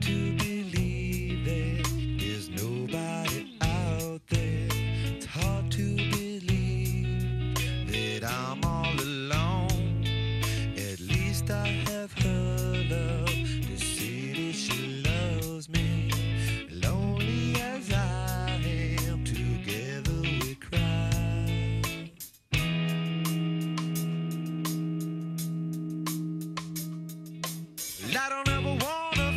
to believe that there's nobody out there. It's hard to believe that I'm all alone. At least I have her love to see that she loves me. Lonely as I am, together we cry. I don't ever wanna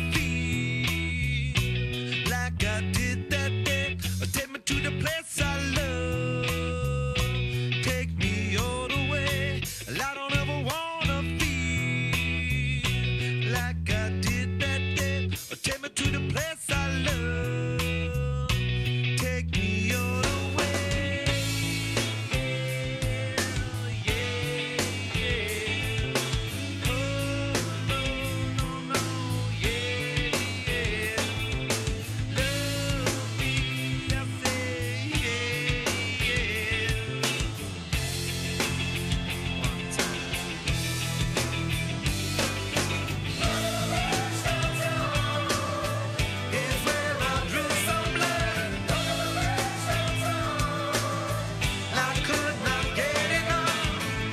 feel like I did that day. Take me to the place I love. Take me all the way. I don't ever wanna feel like I did that day. Take me to the place I love. Take me all the way. Yeah, yeah. Oh, no, no, no, yeah, yeah. Love me, I say, yeah, yeah. One time. Is where I drew some blood. I could not get enough.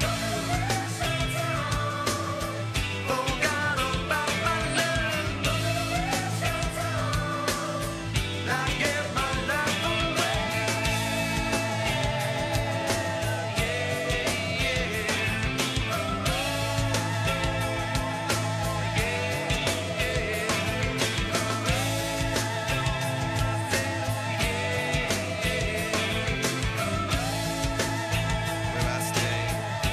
Forgot about my love. I gave my life away. Where I stay.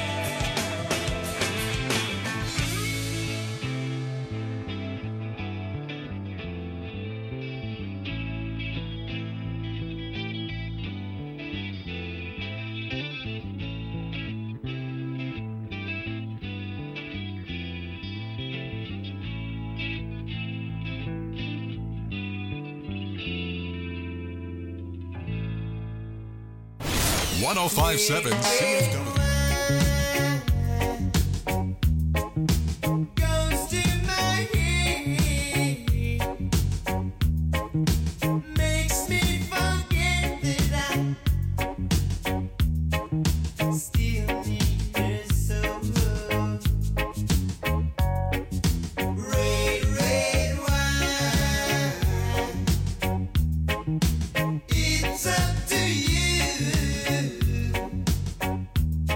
#1057 CFW. Goes to my head, makes me forget that I still need her so. Red, red wine, it's up to you.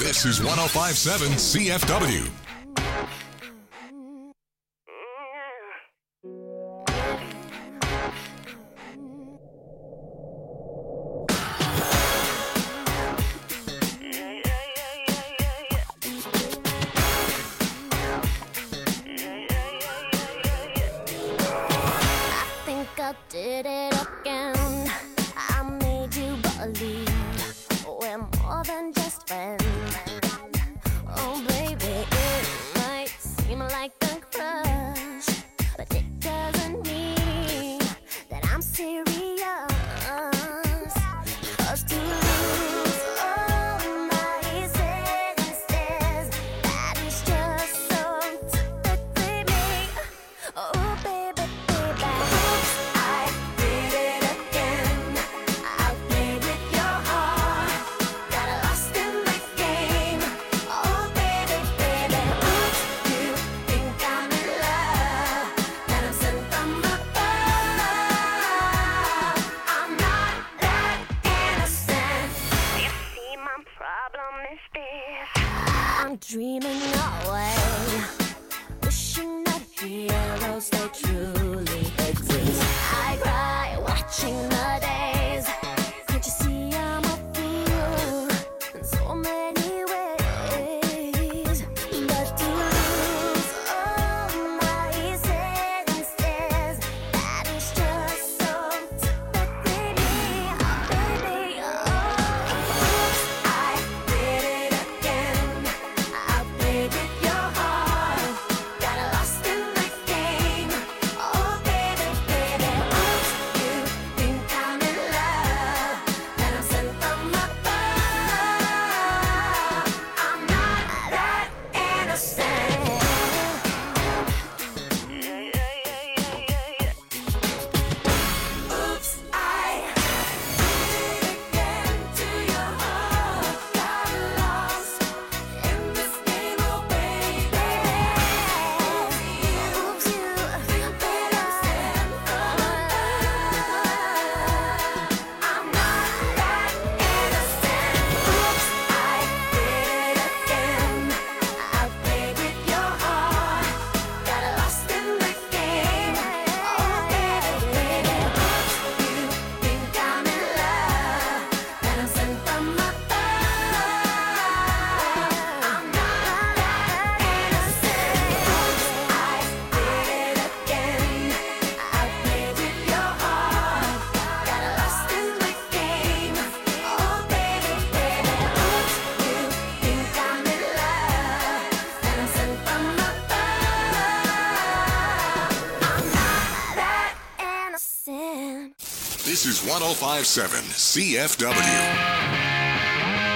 This is 1057 CFW. I did it again. I made you believe we're more than just friends. Oh, baby, it might seem like a crush, but it doesn't mean that I'm serious. 'Cause to lose all my senses, that is just so typically me. Oh, baby, baby. I did it again. I played with your heart, got lost in the game. Oh, baby, baby. You think I'm in love, that I'm sent from above. I'm not that innocent. You see, my problem is this: I'm dreaming away, wishing that heroes they truly exist. I cry watching the days. Can't you see I'm a fool in so many ways? But to lose all my senses, that is just so typically me. Oh, baby, oops, I did it again. I played with your heart, got lost in the game. Oh, baby, baby, oops, you think I'm in love, that I'm sent from above. I'm not that innocent. Oops, I did it again to your heart, got lost in this game, oh baby. Oops, you think I'm sent from above. I'm not that innocent. Oops, I did it again. I played with your heart, got lost in the game. Oh baby, baby, oops, you think I'm in love, that I'm sent from above. I'm not that innocent. Oops, I did it again. I played with your heart, got lost in the game. Oh baby, baby, oops, you think I'm in love, that I'm sent from above. I'm not that innocent. This is 1057 CFW.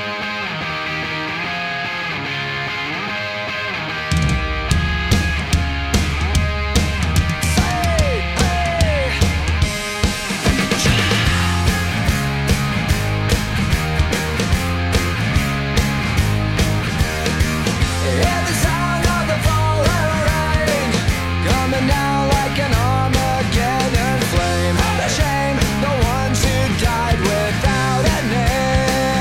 Hear the sound of the falling rain, coming down like an Armageddon flame. The shame, the ones who died without a name.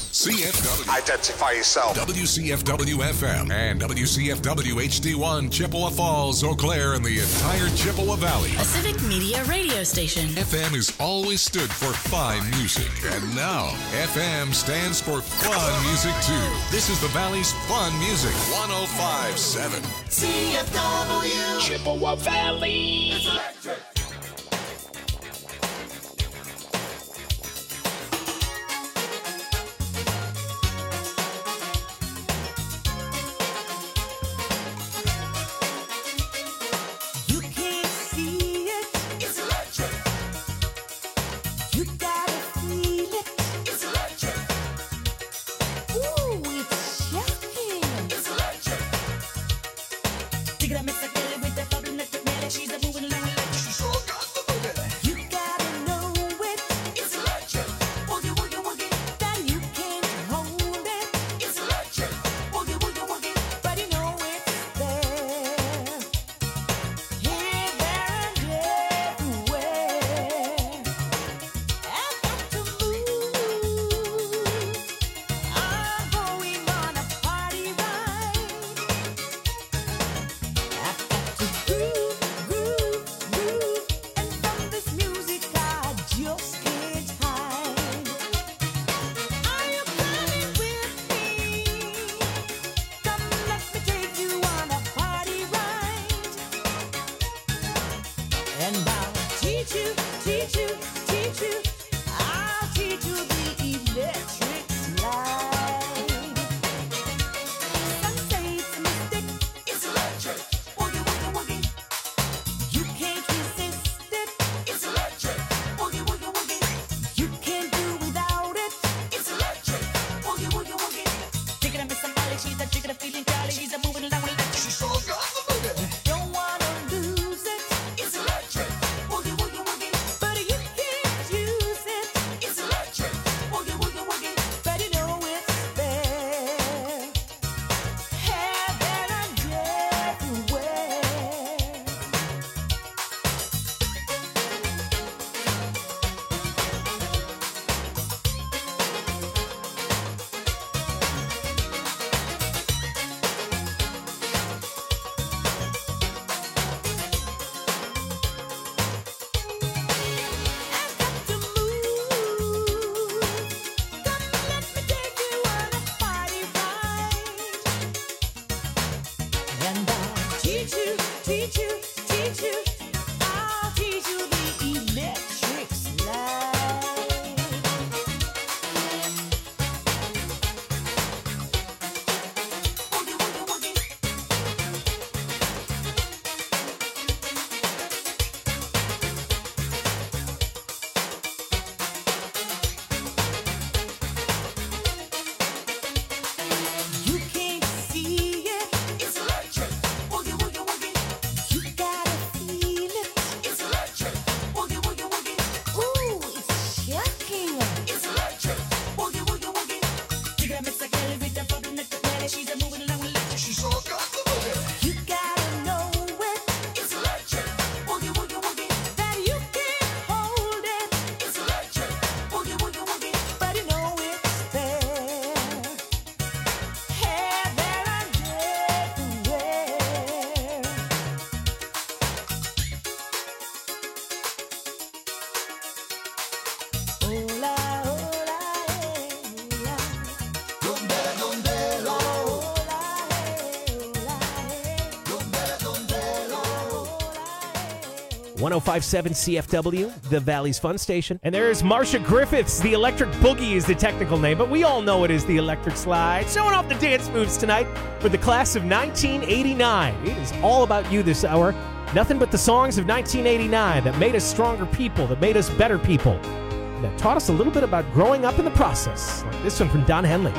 CFW. Identify yourself. WCFW FM and WCFW HD1 Chippewa Falls, Eau Claire, and the entire Chippewa Valley. A civic media radio station. FM has always stood for fine music, and now FM stands for fun music too. This is the Valley's fun music. 105.7 CFW. Chippewa Valley. It's electric. You can't see it. It's electric. You gotta feel it. It's electric. Ooh, it's shocking. It's electric. Dig it up, mix it, get it with that bubble, let it melody. She's a moving along like she's so got the boogie. You gotta know it. It's electric. Woogie, woogie, woogie. That you can't hold it. It's electric. Woogie, woogie, woogie. But you know it's there. Here, there, and everywhere. I've got to move. I'm going on a party ride. I've got to groove, groove, groove. And from this music I just can't hide. Are you coming with me? Come, let me take you on a party ride. And I'll teach you, teach you, teach you. I'll teach you the electric slide. Some say it's a mistake. It's electric. Woogie, woogie, woogie. You can't resist it. It's electric. Woogie, woogie, woogie. You can't do without it. It's electric. Woogie, woogie, woogie. Take it up, Miss Somebody. She's a chicken, a feeling jolly. She's a moving along with it. She's so got the boogie. Don't wanna lose it, It's electric. Woogie, woogie, woogie. but you can't use it. It's electric. Woogie, woogie, woogie. But you know it's there. Here, there, and everywhere. I've got to move. Come, let me take you on a party ride. And I'll teach you, teach you, teach you. I'll teach you the electric slide. Woogie, woogie, woogie. You can't see it. It's electric. Woogie, woogie, woogie. You gotta feel it. It's electric. Woogie, woogie, woogie. Ooh, it's shocking. It's electric. Woogie, woogie, woogie. Dig it up, Mr. Kelly with that bubble, let it melody. She's a moving along with it. She's so got the boogie. You gotta know it. It's electric. Woogie, woogie, woogie. That you can't hold it. It's electric. Woogie, woogie, woogie. But you know it's there. Here, there, and everywhere. Hola, hola, hola. Hola, hola, hola. 1057 CFW, the Valley's Fun Station. And there's Marsha Griffiths. The Electric Boogie is the technical name, but we all know it is the Electric Slide. Showing off the dance moves tonight for the class of 1989. It is all about you this hour. Nothing but the songs of 1989 that made us stronger people, that made us better people, that taught us a little bit about growing up in the process. Like this one from Don Henley.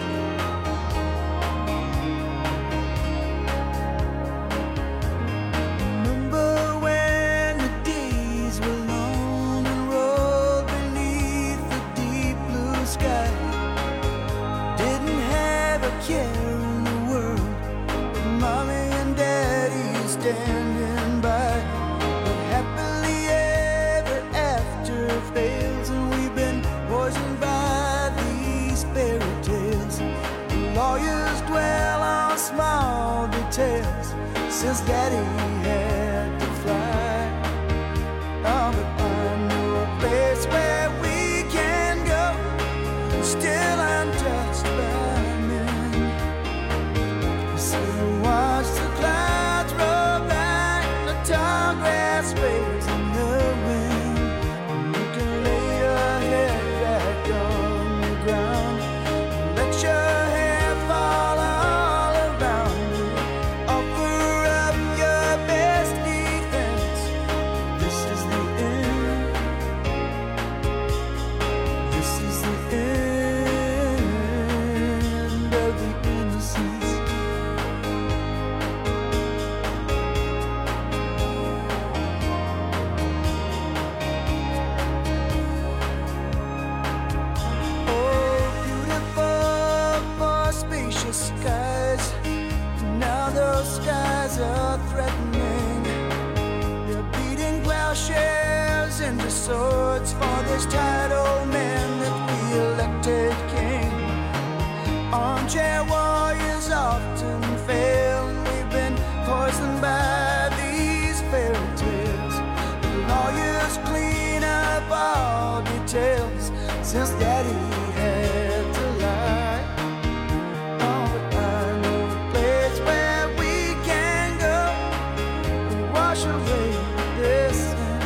Remember when the days were long and rolled beneath the deep blue sky? Didn't have a care in the world, but mommy and daddy standing by. But happily ever after fails, and we've been poisoned by these fairy tales since Daddy had to fly. Oh, but I know a place where we can go, still untouched by men. So watch the clouds roll back, the tall grass waves in the wind. You can lay your head back on the ground, let your hair fall all around you. Offer up your best defense. This is the end. This is the end of the innocence. Oh, beautiful for spacious skies. Now those skies are threatening. They're beating plowshares into swords for this tired old man that we elected king. Armchair warriors often fail, and we've been poisoned by these fairy tales. The lawyers clean up all details since Daddy had to lie. Oh, but I know a place where we can go and wash away this sin.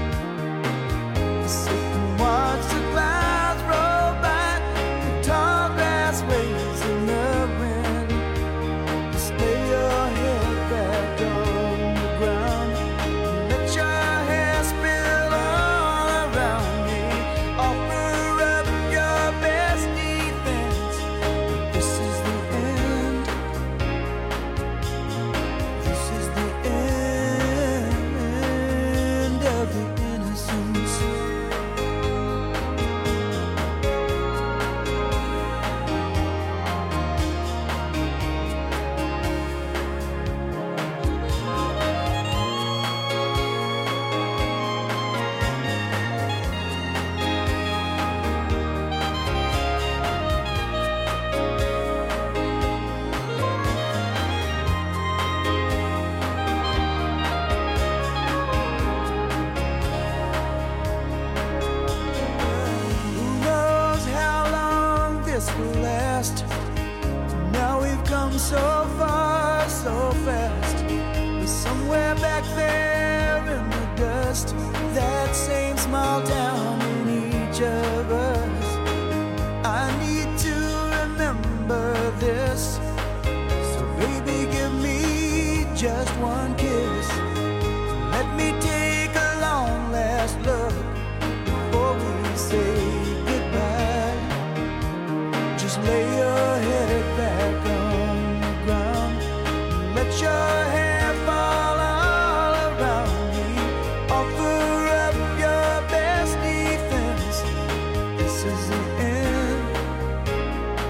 Sit and watch the clouds roll by, the tall grass waves in the wind. Just lay your head back on the ground, let your hair spill all around me. Offer up your best defense. This is the end. This is the end of the innocence. Who knows how long this will last? Now we've come so far, so fast. But somewhere back there in the dust, that same small town in each of us. I need to remember this. So baby, give me just one kiss. Let me take a long last look before we say goodbye. Just lay your head back on the ground, let your hair fall all around me. Offer up your best defense. This is the end.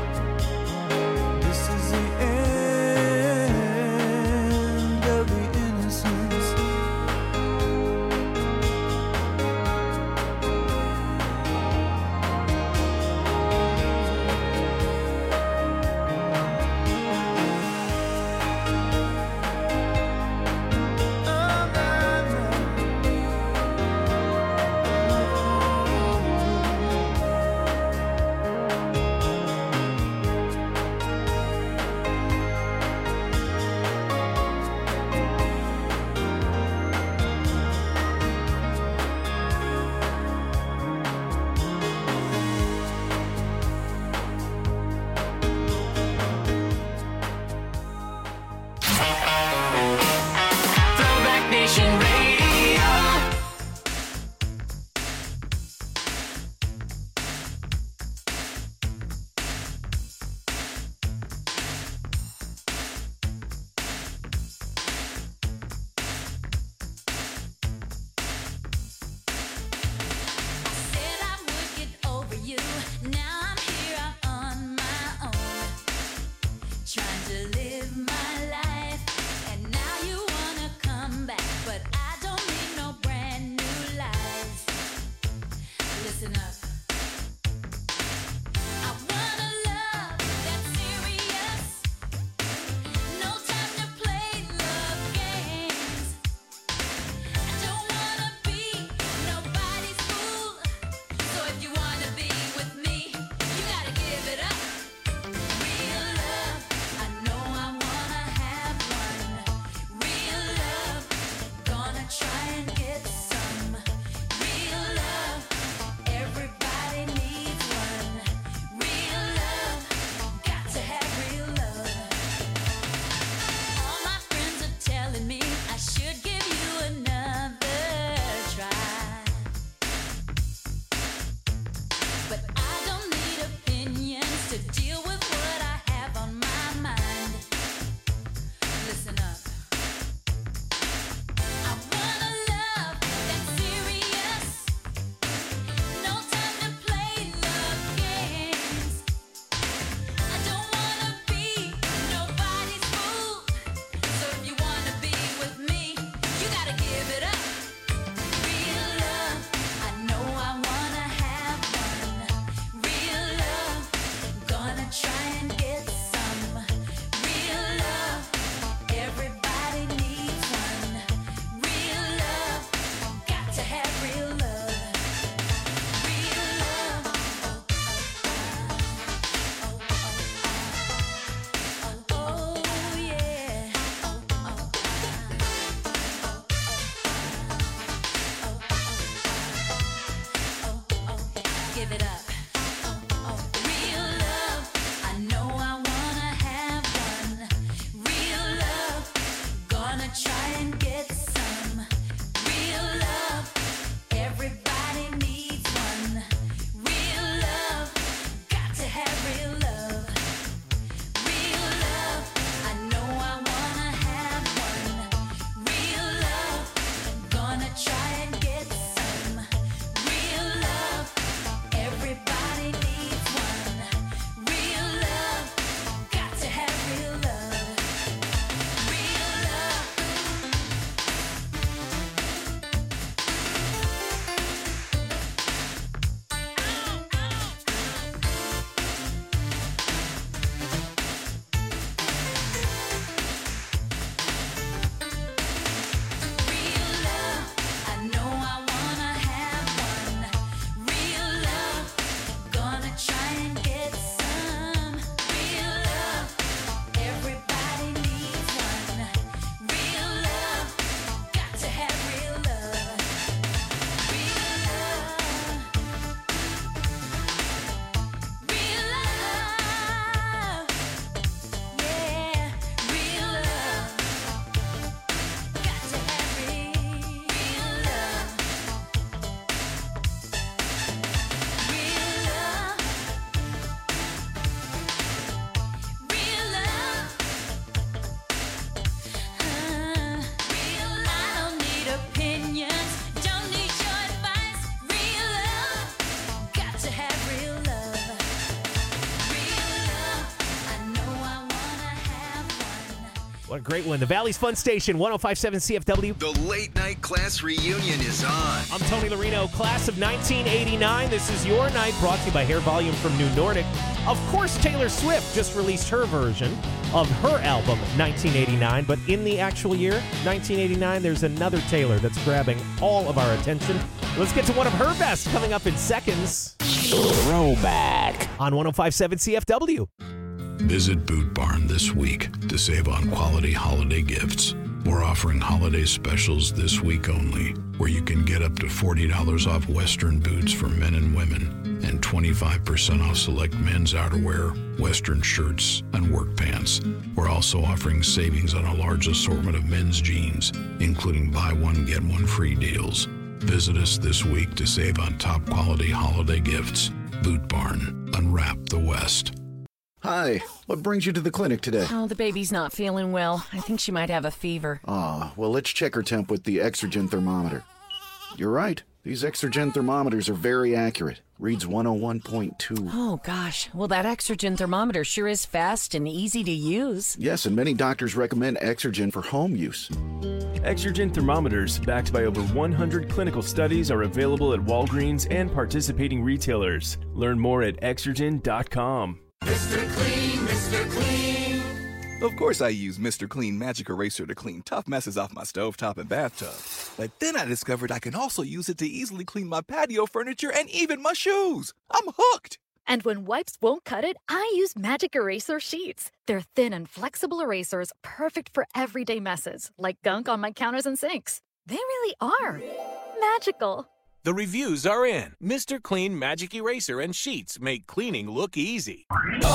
This is the end of the innocence. great one. The Valley's Fun Station, 105.7 CFW. The late night class reunion is on. I'm Tony Larino, class of 1989. This is your night, brought to you by Hair Volume from New Nordic. Of course, Taylor Swift just released her version of her album, 1989. But in the actual year, 1989, there's another Taylor that's grabbing all of our attention. Let's get to one of her best coming up in seconds. Throwback on 105.7 CFW. Visit Boot Barn this week to save on quality holiday gifts. We're offering holiday specials this week only, where you can get up to $40 off Western boots for men and women and 25% off select men's outerwear, Western shirts, and work pants. We're also offering savings on a large assortment of men's jeans, including buy one, get one free deals. Visit us this week to save on top quality holiday gifts. Boot Barn. Unwrap the West. Hi, what brings you to the clinic today? Oh, the baby's not feeling well. I think she might have a fever. Well, let's check her temp with the Exergen thermometer. You're right. These Exergen thermometers are very accurate. Reads 101.2. Oh, gosh. Well, that Exergen thermometer sure is fast and easy to use. Yes, and many doctors recommend Exergen for home use. Exergen thermometers, backed by over 100 clinical studies, are available at Walgreens and participating retailers. Learn more at Exergen.com. Mr. Clean, Mr. Clean. Of course I use Mr. Clean Magic Eraser to clean tough messes off my stovetop and bathtub. But then I discovered I can also use it to easily clean my patio furniture and even my shoes. I'm hooked. And when wipes won't cut it, I use Magic Eraser Sheets. They're thin and flexible erasers, perfect for everyday messes, like gunk on my counters and sinks. They really are magical. The reviews are in. Mr. Clean Magic Eraser and Sheets make cleaning look easy.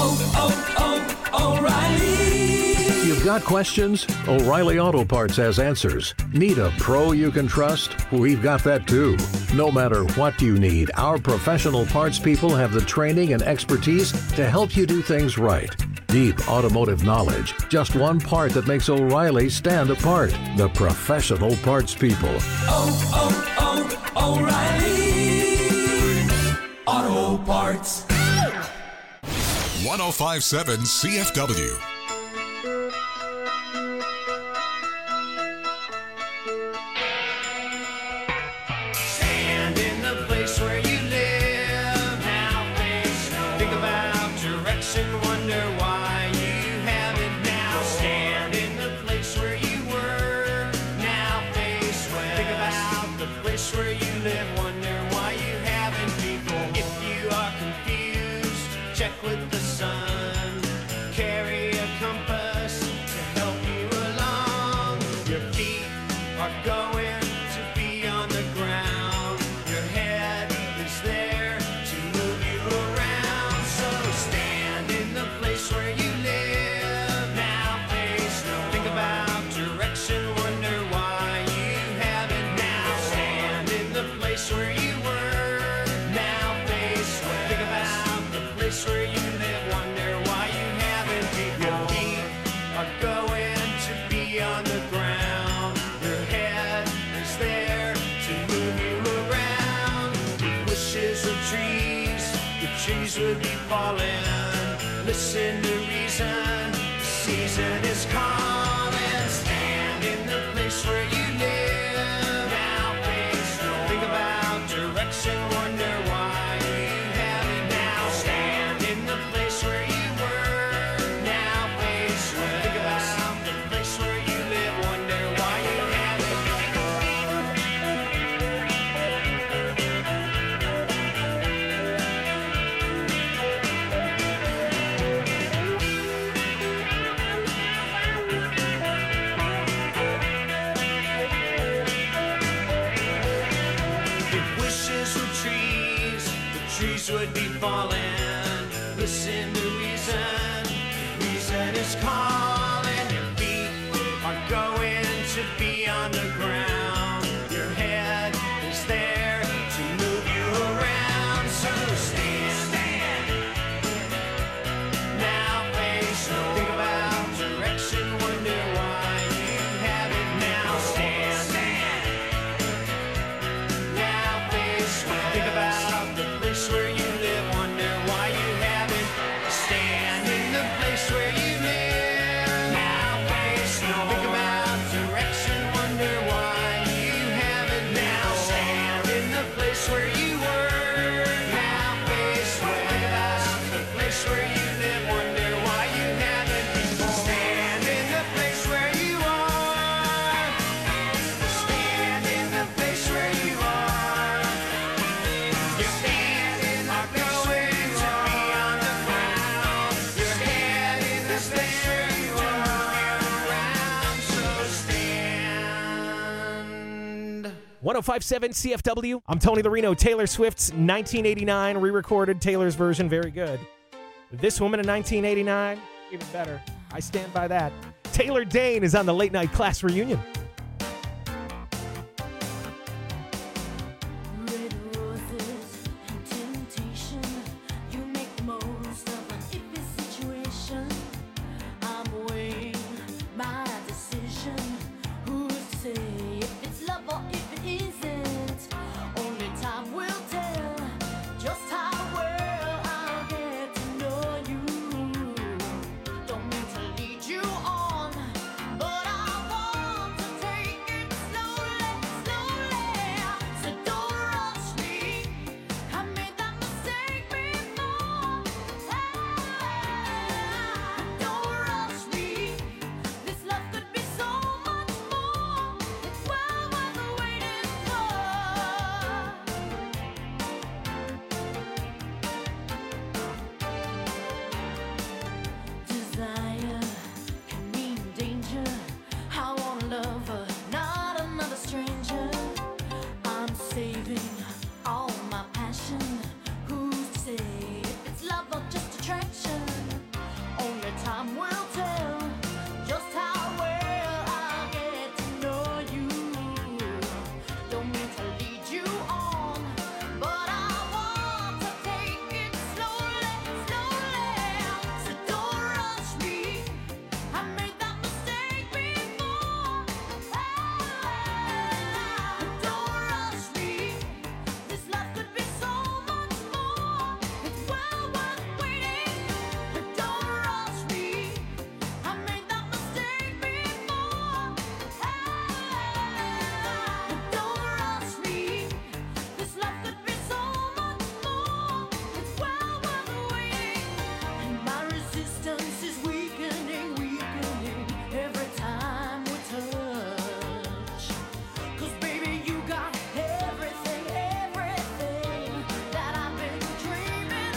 O'Reilly! You've got questions? O'Reilly Auto Parts has answers. Need a pro you can trust? We've got that too. No matter what you need, our professional parts people have the training and expertise to help you do things right. Deep automotive knowledge. Just one part that makes O'Reilly stand apart. The professional parts people. O'Reilly Auto Parts. 105.7 CFW. Stand in the place where you live. Now face no. Think about direction. Wonder why you haven't now. Stand in the place where you were. Now face west. Think about the place where you live. Wonder why you haven't people. If you are confused, check with the sun. Carry a compass to help you along. Your feet are going to be on the ground. Your head is there to move you around. So stand in the place where you live. Now face no. Think about direction. Wonder why you haven't now. Stand in the place where you were. Now face west. Think about the place where you live. Wonder why you haven't. Your feet are going to be on the ground. Your head is there to move you around. With wishes of trees, the trees would be falling. Listen to reason, the season is calling. Stand in the place where you live. Now face no. Think about direction. Wonder why you haven't now. Stand in the place where you were. Now face west. Think about the place where you live. Wonder why you If wishes were trees, the trees would be falling. Listen to reason, reason is calling. Your feet are going to be on the ground. Your head is there to move you around. So stand. Now face no. Think about direction. Wonder why you haven't now. Stand. Now face west. Think about the place where you live. Wonder why you haven't. Stand in the place where you live. Now face no. 105.7 CFW. I'm Tony Lorino. Taylor Swift's 1989 re-recorded Taylor's version. Very good. This woman in 1989, even better. I stand by that. Taylor Dane is on the Late Night Class Reunion. Red roses and temptation. You make the most of an iffy situation. I'm weighing my decision. Who's to say if it's love or if it isn't? Only time will tell just how well I'll get to know you. Don't mean to lead you on, but I want to take it slowly, slowly. So don't rush me. I made that mistake before. Don't rush me. This love could be so much more. It's well worth the waiting for. Desire can mean danger. I want a lover, not another stranger. I'm saving all my passion. Who's to say if it's love or just attraction? Only time will tell just how well I'll get to know you. Don't mean to lead you on, but I want to take it slowly, slowly. So don't rush me. I made that mistake before. Don't rush me. This love could be so much more. It's well worth waiting. Don't rush me. I made that mistake before. Don't rush me. This love could be so much more. It's well worth waiting. And my resistance is weakening, weakening every time we touch. 'Cause baby, you got everything, everything that I've been dreaming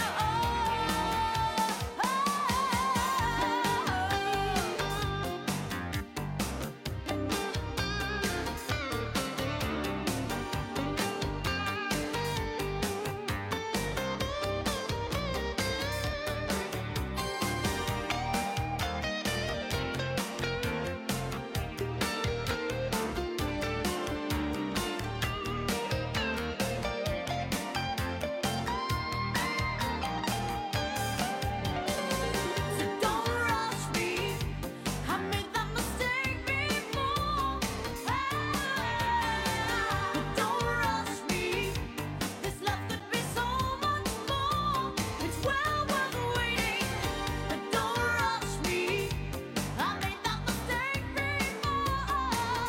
So don't rush me. I made that mistake before. Don't rush me. This love could be so much more. It's well worth waiting. Don't rush me. I made that mistake before.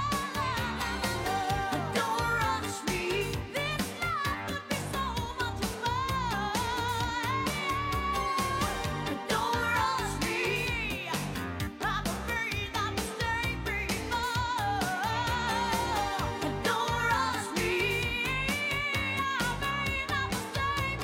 Don't rush me. This love could be so much more. Don't rush me. I've made that mistake before. Don't rush me. I made that mistake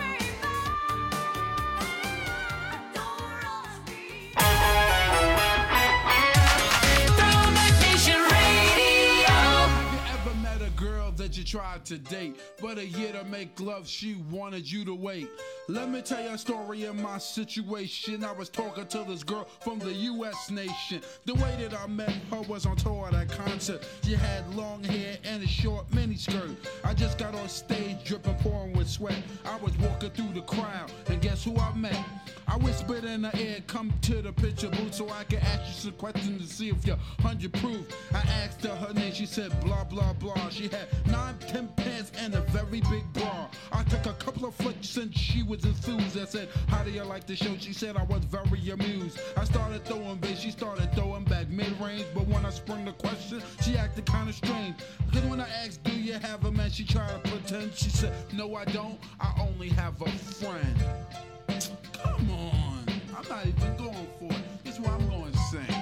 Throwback Nation Radio. You ever met a girl that you tried to date, but a year to make love, she wanted you to wait? Let me tell you a story of my situation. I was talking to this girl from the U.S. nation. The way that I met her was on tour at a concert. She had long hair and a short miniskirt. I just got on stage dripping, pouring with sweat. I was walking through the crowd, and guess who I met? I whispered in her ear, come to the picture booth so I can ask you some questions to see if you're 100 proof. I asked her her name, she said blah, blah, blah. She had 9, 10 pants and a very big bra. I took a couple of flicks and she was enthused. I said, how do you like the show? She said I was very amused. I started throwing bass, she started throwing back mid-range. But when I sprung the question, she acted kind of strange. Because when I asked, do you have a man? She tried to pretend. She said, no, I don't. I only have a friend. Come on. I'm not even going for it. This is what I'm going to sing.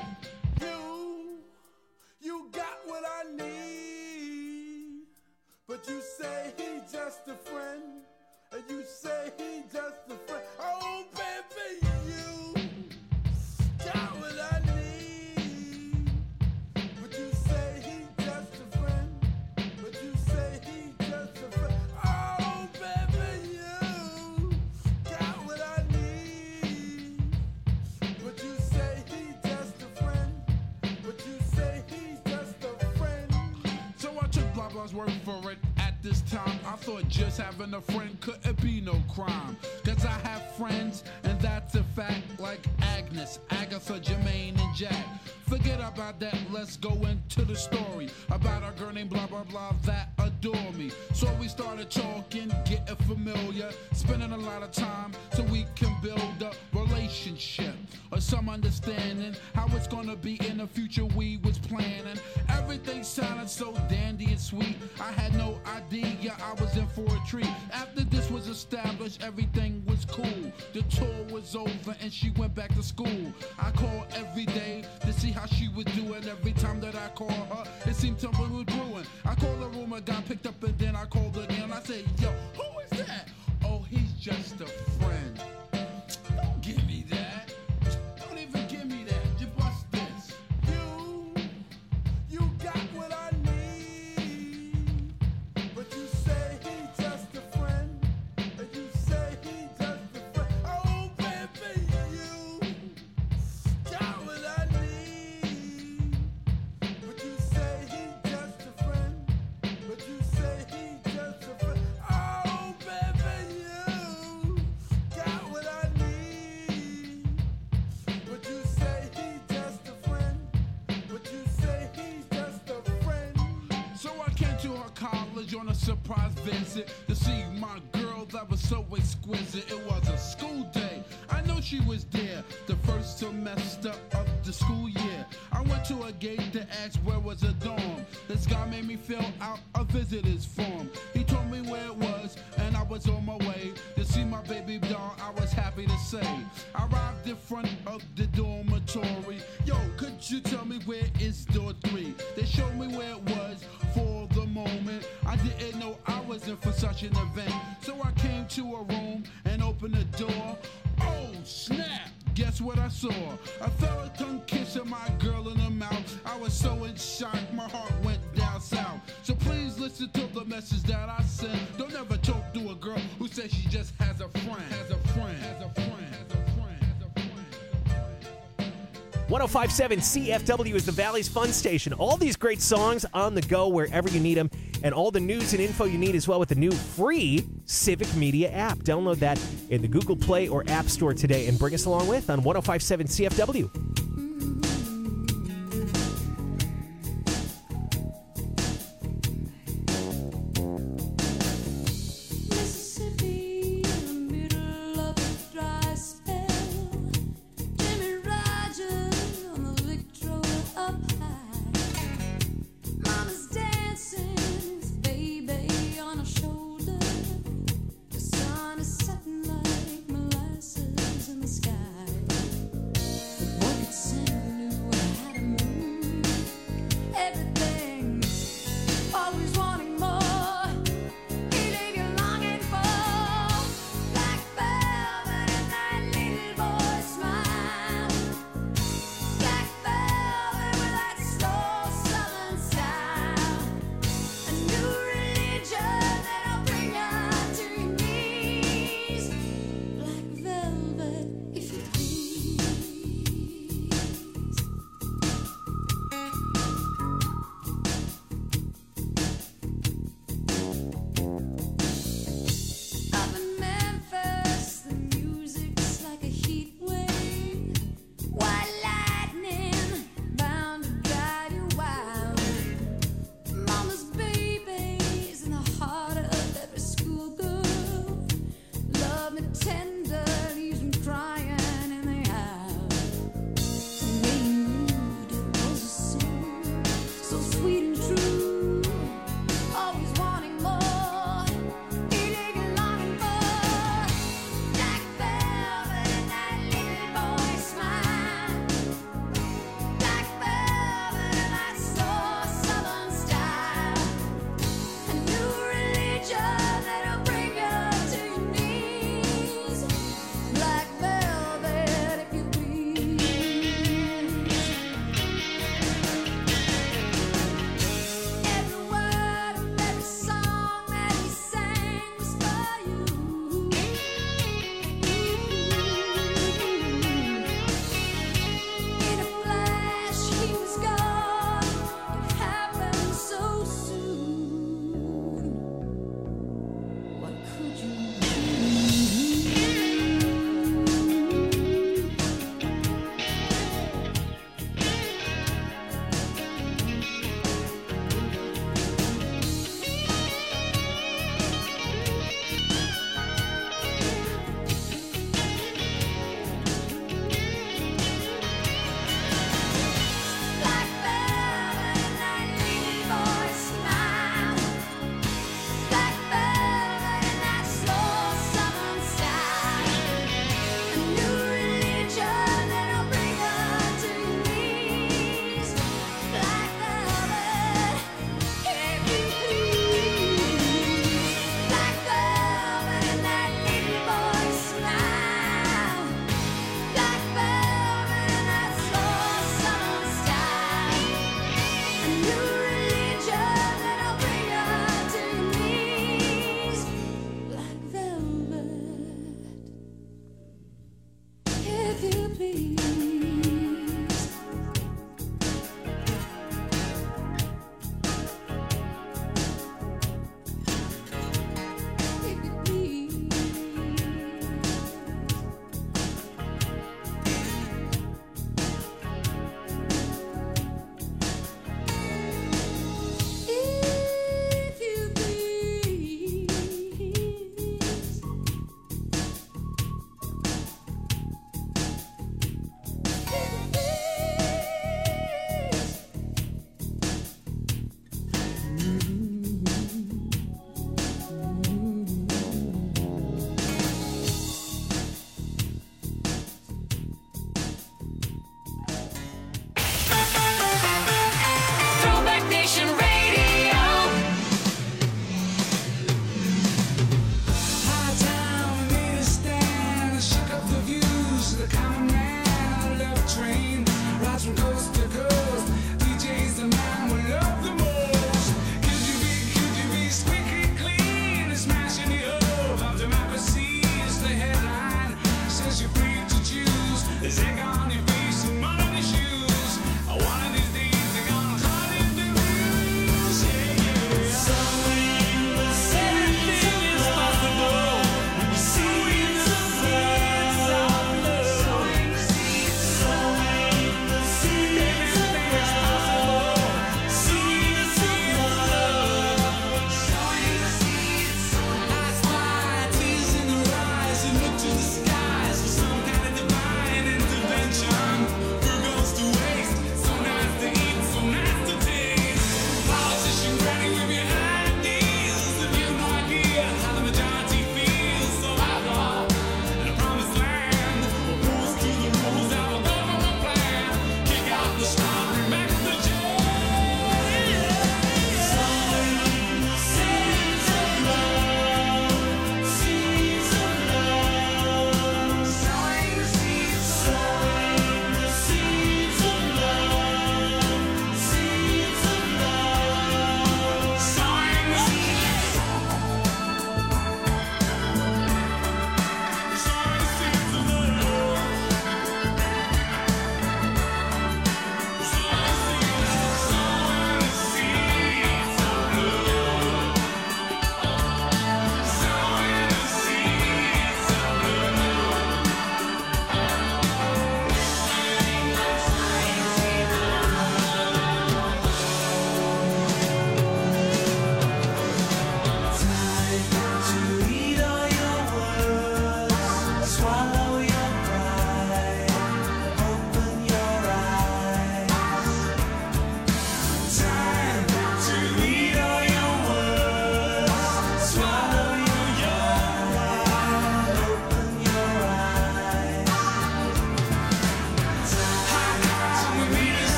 You got what I need. But you say he's just a friend. And you say he's just a friend. Oh, baby, you got what I need. But you say he's just a friend. But you was worth for it at this time. I thought just having a friend couldn't be no crime. Cause I have friends, and that's a fact, like Agnes, Agatha, Jermaine, and Jack. Forget about that, let's go into the story about a girl named blah blah blah that adore me. So we started talking, getting familiar, spending a lot of time so we can build a relationship or some understanding how it's gonna be in the future. We was planning, everything sounded so dandy and sweet. I had no idea I was in for a treat. After this was established, everything was cool. The tour was over and she went back to school. I called every day to see how she was doing. Every time that I called her, it seemed something was brewing. I called the room, I got picked up, and then I called again. I said, yo, who is that? Oh, he's just a friend. Don't give me that. Don't even give me that. You bust this. You got what I need. But you say he's just a friend. And you say he's just a friend. Oh, baby, you got what I need. But you say he's just a friend. But you say he's just a friend. Oh, baby, you got what I need. But you say he's just a friend. But you say he's just a friend. So I came to her college on a surprise visit to see my girl that was so exquisite. It was a school day. I know she was there the first semester of the school year. I went to a gate to ask where was a dorm. This guy made me fill out a visitor's form. He told me where it was, and I was on my way to see my baby doll. I was happy to say. I arrived in front of the dormitory. Yo, could you tell me where is door 3? They showed me where it was for the moment. I didn't know I was in for such an event. So I came to a room and opened the door. Oh, snap! Guess what I saw? A fella tongue kissing my girl in the mouth. I was so in shock, my heart went down south. So please listen to the message that I sent. Don't ever talk to a girl who says she just has a friend. Has a friend. Has a friend. Has a friend. Has a friend. 1057 CFW is the Valley's Fun Station. All these great songs on the go wherever you need them, and all the news and info you need as well with the new free Civic Media app. Download that in the Google Play or App Store today and bring us along with on 1057 CFW. Mississippi, in the middle of a dry spell. Jimmy Rogers on the Victrola up high. Mama's dancing, his baby on her shoulder. The sun is setting like molasses in the sky. But boy,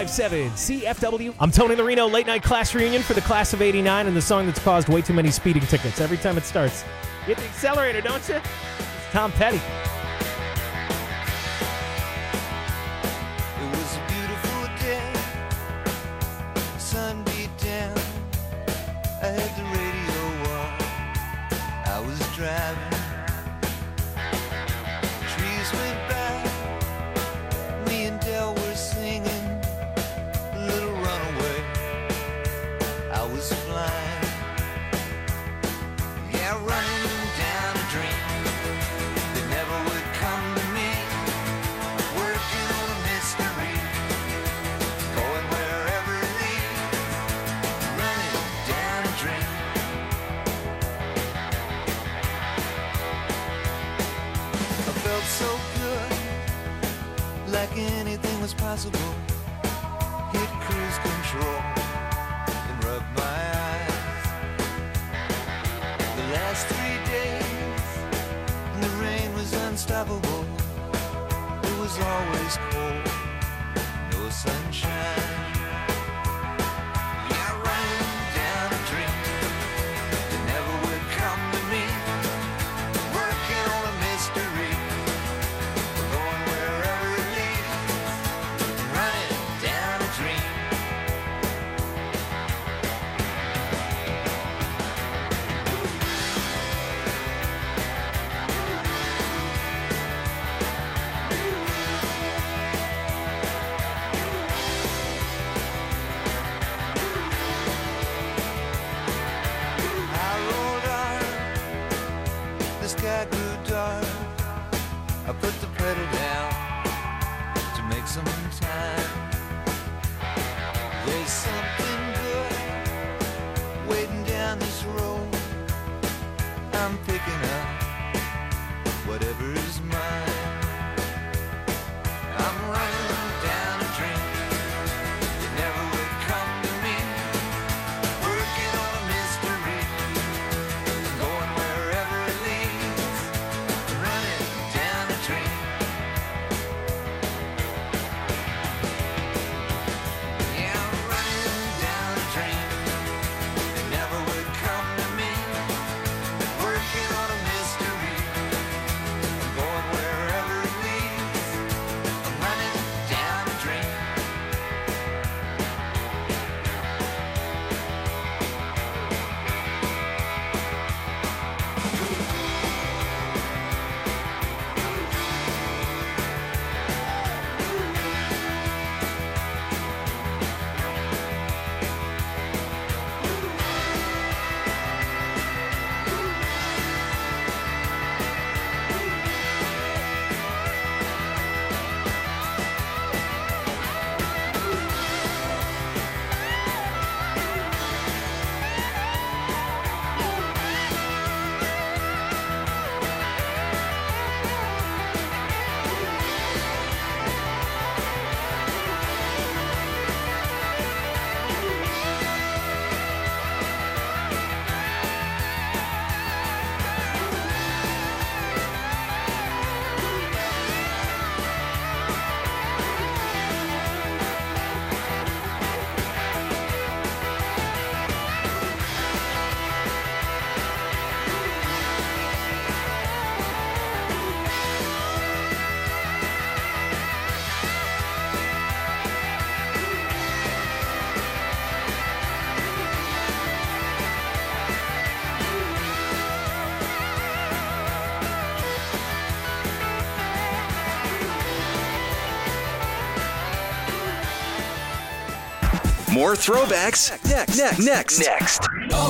1057 CFW. I'm Tony the Reno, late night class reunion for the class of 89 and the song that's caused way too many speeding tickets. Every time it starts, you hit the accelerator, don't you? It's Tom Petty. It was a beautiful day, sun beat down, I had the radio on, I was driving, trees went by, me and Del were singing, Little Runaway, I was flying, yeah, running down a dream that never would come to me, working on a mystery, going wherever it leads, running down a dream. I felt so good, like anything was possible, hit cruise control and rubbed my eyes. The last 3 days, the rain was unstoppable, it was always cold, no sunshine. Yeah, running down a dream that never would come to me, working on a mystery, going wherever it leads, running down a dream. I rolled on, the sky grew dark, I put the pedal down to make some time. There's something good waiting down this road, I'm picking up whatever is mine. I'm running down a dream that never would come to me, working on a mystery, going wherever it leads, running down a dream. Yeah, I'm running down a dream that never would come to me, working on a mystery, going wherever it leads, I'm running down a dream. More throwbacks next.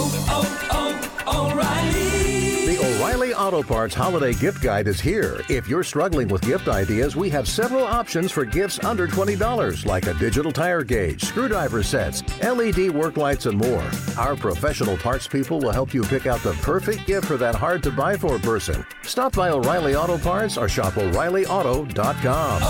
The O'Reilly Auto Parts Holiday Gift Guide is here. If you're struggling with gift ideas, we have several options for gifts under $20, like a digital tire gauge, screwdriver sets, LED work lights, and more. Our professional parts people will help you pick out the perfect gift for that hard-to-buy-for person. Stop by O'Reilly Auto Parts or shop O'ReillyAuto.com.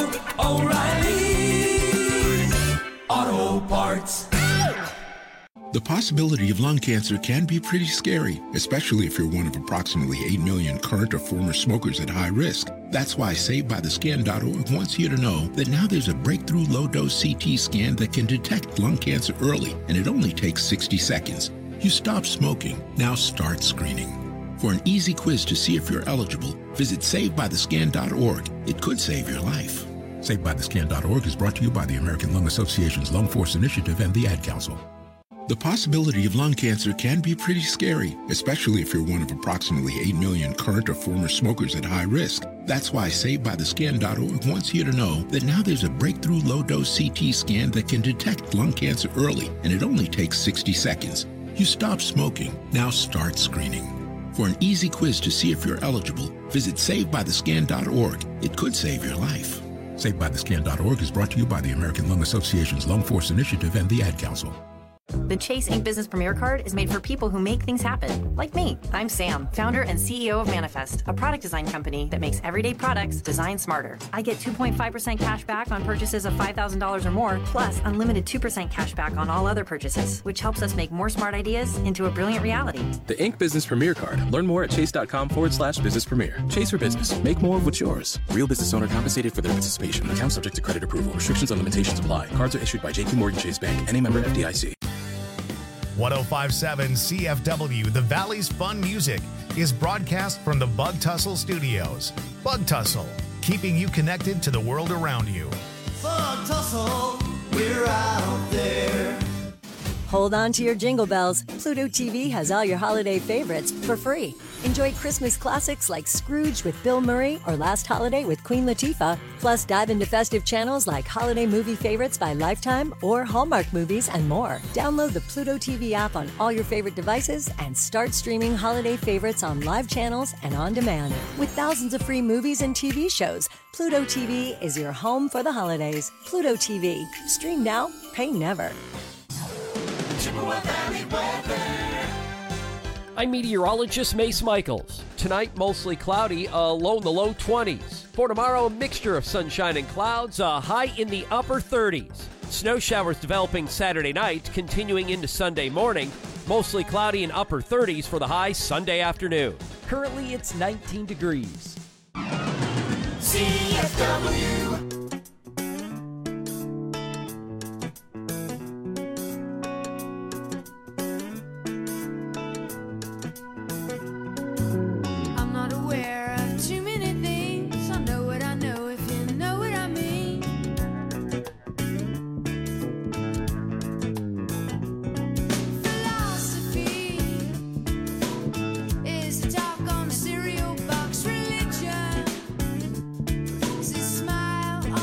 O'Reilly Auto Parts. The possibility of lung cancer can be pretty scary, especially if you're one of approximately 8 million current or former smokers at high risk. That's why SaveByTheScan.org wants you to know that now there's a breakthrough low-dose CT scan that can detect lung cancer early, and it only takes 60 seconds. You stop smoking, now start screening. For an easy quiz to see if you're eligible, visit SaveByTheScan.org. It could save your life. SaveByTheScan.org is brought to you by the American Lung Association's Lung Force Initiative and the Ad Council. The possibility of lung cancer can be pretty scary, especially if you're one of approximately 8 million current or former smokers at high risk. That's why SaveByTheScan.org wants you to know that now there's a breakthrough low-dose CT scan that can detect lung cancer early, and it only takes 60 seconds. You stop smoking, now start screening. For an easy quiz to see if you're eligible, visit SaveByTheScan.org. It could save your life. SaveByTheScan.org is brought to you by the American Lung Association's Lung Force Initiative and the Ad Council. The Chase Ink Business Premier Card is made for people who make things happen, like me. I'm Sam, founder and CEO of Manifest, a product design company that makes everyday products designed smarter. I get 2.5% cash back on purchases of $5,000 or more, plus unlimited 2% cash back on all other purchases, which helps us make more smart ideas into a brilliant reality. The Ink Business Premier Card. Learn more at chase.com/business premier. Chase for business. Make more of what's yours. Real business owner compensated for their participation. Account subject to credit approval. Restrictions and limitations apply. Cards are issued by J.P. Morgan Chase Bank. Any member FDIC. 1057 CFW, the Valley's Fun Music, is broadcast from the Bug Tussle Studios. Bug Tussle, keeping you connected to the world around you. Bug Tussle, we're out there. Hold on to your jingle bells. Pluto TV has all your holiday favorites for free. Enjoy Christmas classics like Scrooge with Bill Murray or Last Holiday with Queen Latifah. Plus, dive into festive channels like Holiday Movie Favorites by Lifetime or Hallmark Movies and more. Download the Pluto TV app on all your favorite devices and start streaming holiday favorites on live channels and on demand. With thousands of free movies and TV shows, Pluto TV is your home for the holidays. Pluto TV. Stream now, pay never. Chippewa Valley weather. I'm meteorologist Mace Michaels. Tonight, mostly cloudy, a low in the low 20s. For tomorrow, a mixture of sunshine and clouds, a high in the upper 30s. Snow showers developing Saturday night, continuing into Sunday morning. Mostly cloudy and upper 30s for the high Sunday afternoon. Currently, it's 19 degrees. CFW. Cereal box religion. Is a smile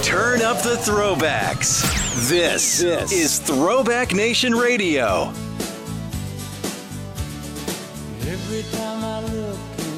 Turn up the throwbacks. This is Throwback Nation Radio. Every time I look